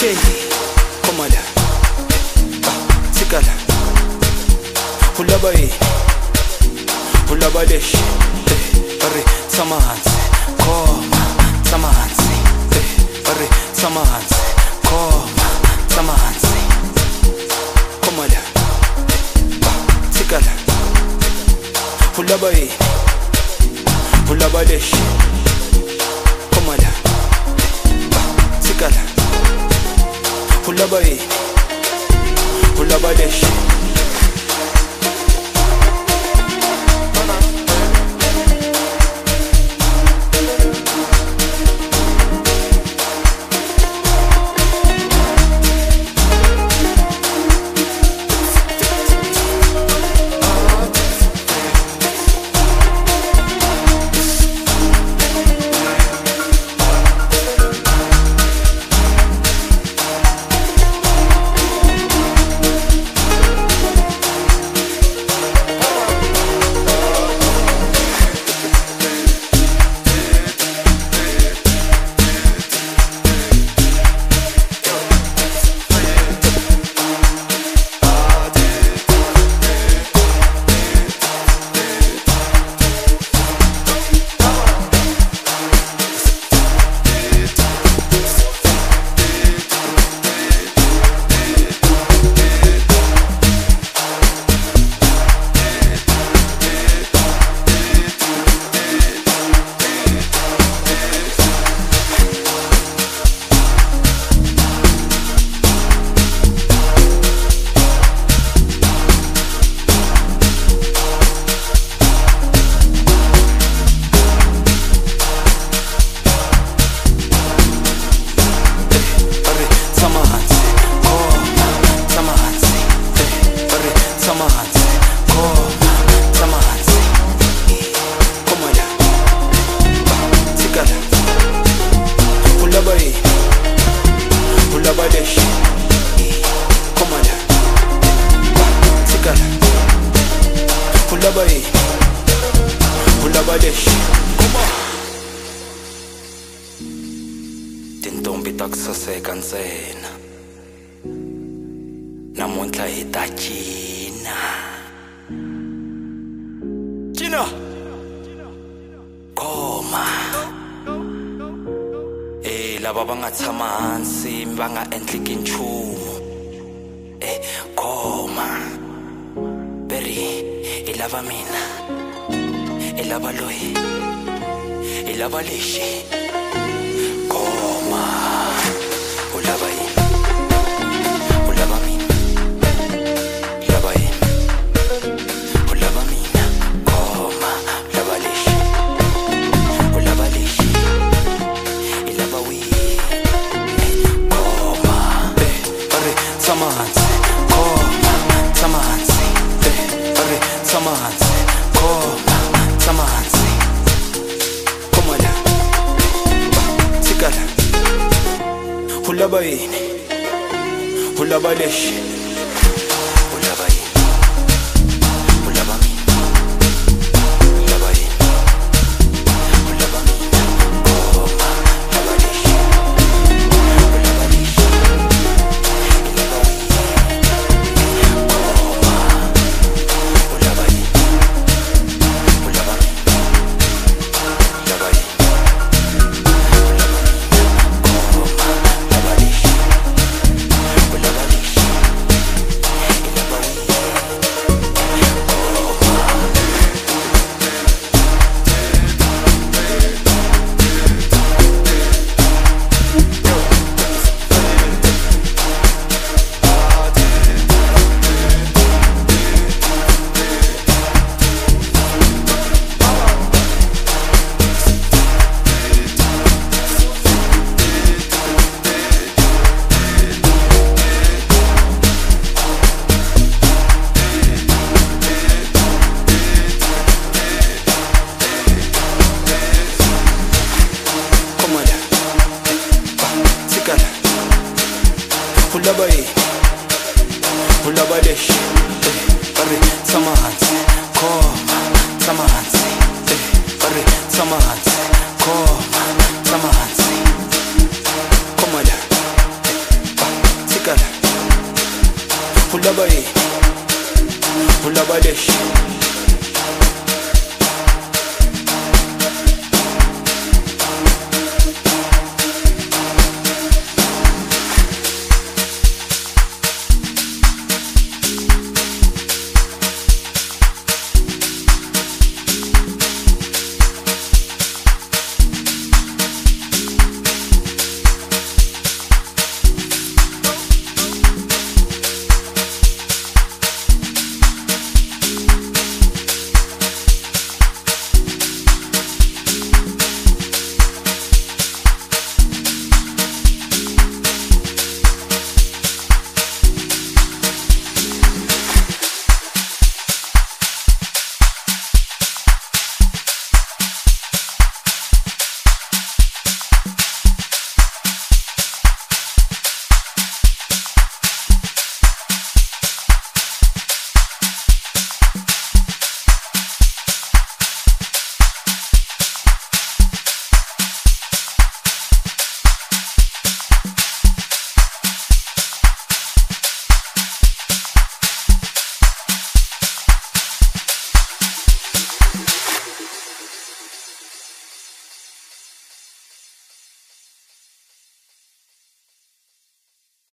komala tsikala ulabayi ulabaleshi ari samahansi koma samahansi ari samahansi koma samahansi komala tsikala ulabayi ulabaleshi komala tsikala ulabayi ulabaleshi tintombi ta kusaseka ntsena namuntlha hi ta cina koma lava va nga tshama hansi va nga endleki nchumu koma beri i lava mina i lava loyi i lava lexi koma u lava yini u lava mina u lava yini u lava mina koma u lava lexi u lava lexi i lava wihi koma ari tshama hansi koma tshama hansi ari tshama hansi koma tshama hansi komala tsikala ulaba yini ulaba lexi ulaba yini ulaba mina ulaba yini ulaba mina koma ulaba lexi ulaba lexi ulaba wihi koma ulaba yini ulaba mina ulaba yini ulaba yini ulaba lexi ari tshama hansi koma tshama hansi ari tshama hansi koma tshama hansi koma la ulaba yini, ulaba leshi.